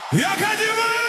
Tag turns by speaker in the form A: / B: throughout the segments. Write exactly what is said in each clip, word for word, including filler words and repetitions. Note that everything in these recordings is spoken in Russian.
A: Я поднимаю!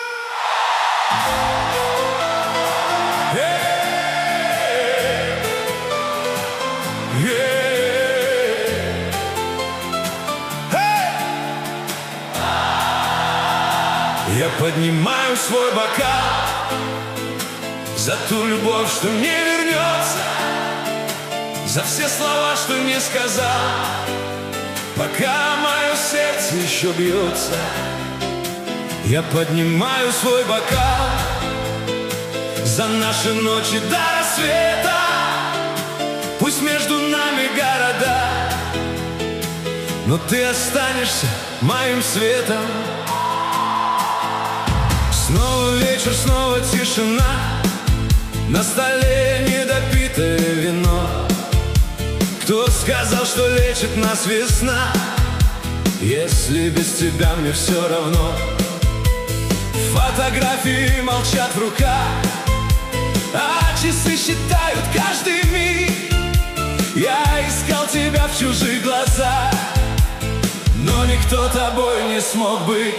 A: Я поднимаю свой бокал за ту любовь, что не вернется, за все слова, что не сказал, пока мое сердце еще бьется. Я поднимаю свой бокал за наши ночи до рассвета. Пусть между нами города, но ты останешься моим светом. Снова вечер, снова тишина, на столе недопитое вино. Кто сказал, что лечит нас весна, если без тебя мне все равно? Фотографии молчат в руках, а часы считают каждый миг. Я искал тебя в чужих глазах, но никто тобой не смог быть.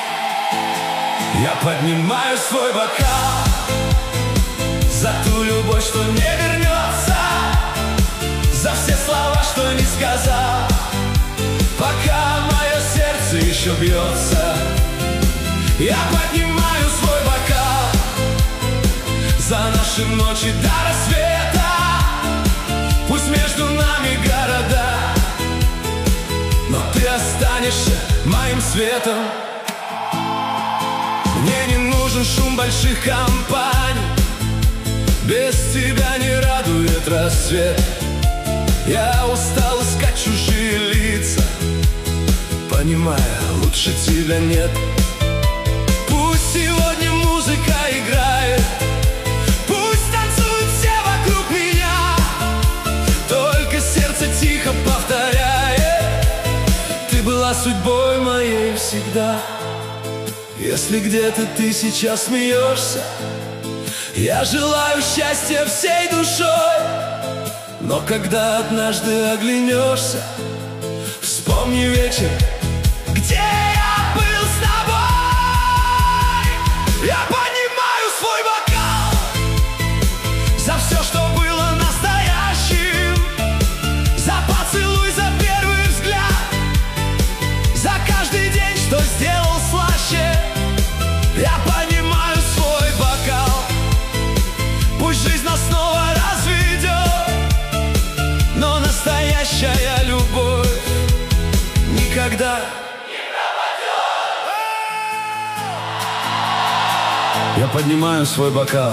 A: Я поднимаю свой бокал за ту любовь, что не вернется, за все слова, что не сказал, пока мое сердце еще бьется. Я поднимаю свой бокал за наши ночи до рассвета. Пусть между нами города, но ты останешься моим светом. Мне не нужен шум больших компаний, без тебя не радует рассвет. Я устал искать чужие лица, понимая, лучше тебя нет. Пусть сегодня музыка играет, пусть танцуют все вокруг меня, только сердце тихо повторяет: ты была судьбой моей всегда. Если где-то ты сейчас смеешься, я желаю счастья всей душой. Но когда однажды оглянешься, вспомни вечер, где я был с тобой. Я поднимаю свой бокал за все, что было настоящим, за поцелуй, за первый взгляд, за каждый день, что сделал слаще. Я поднимаю свой бокал, пусть жизнь нас снова разведет, но настоящая любовь никогда не пропадет. Я поднимаю свой бокал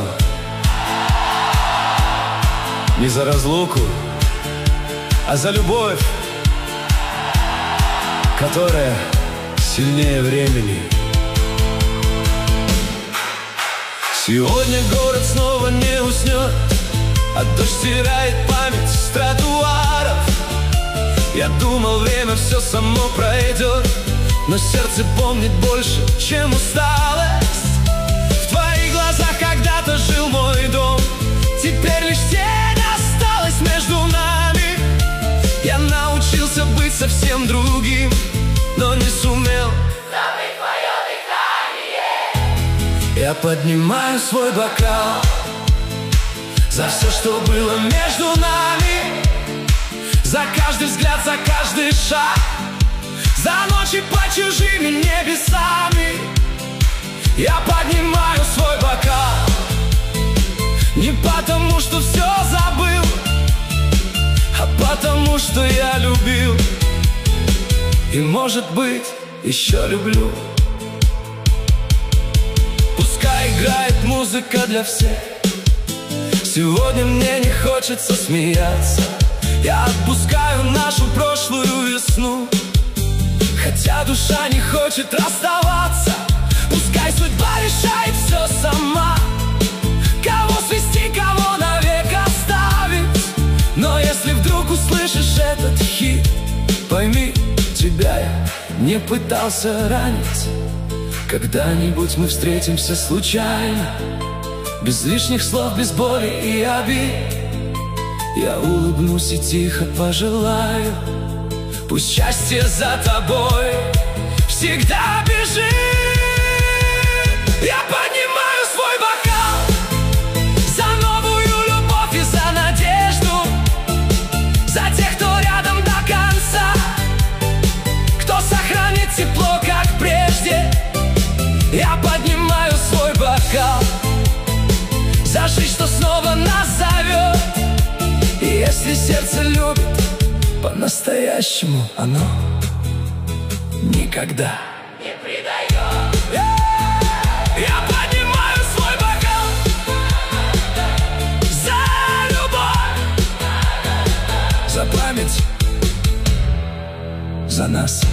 A: не за разлуку, а за любовь, которая сильнее времени. Сегодня город снова не уснет, а дождь стирает память с тротуаров. Я думал, время все само пройдет, но сердце помнит больше, чем усталость. В твоих глазах когда-то жил мой дом, теперь лишь тень осталась между нами. Я научился быть совсем другим, но не сумел забыть твое дыхание. Я поднимаю свой бокал за все, что было между нами, за каждый взгляд, за каждый шаг, за ночи под чужими небесами. Я поднимаю свой бокал не потому, что все забыл, а потому, что я любил и, может быть, еще люблю. Пускай играет музыка для всех, сегодня мне не хочется смеяться. Я отпускаю нашу прошлую весну, хотя душа не хочет расставаться. Пускай судьба решает все сама, кого свести, кого навек оставить. Но если вдруг услышишь этот хит, пойми, тебя я не пытался ранить. Когда-нибудь мы встретимся случайно, без лишних слов, без боли и обид. Я улыбнусь и тихо пожелаю, пусть счастье за тобой всегда бежит. жизнь, что снова нас зовет. И если сердце любит по-настоящему, оно никогда не предает. Я поднимаю свой бокал за любовь, за память, за нас.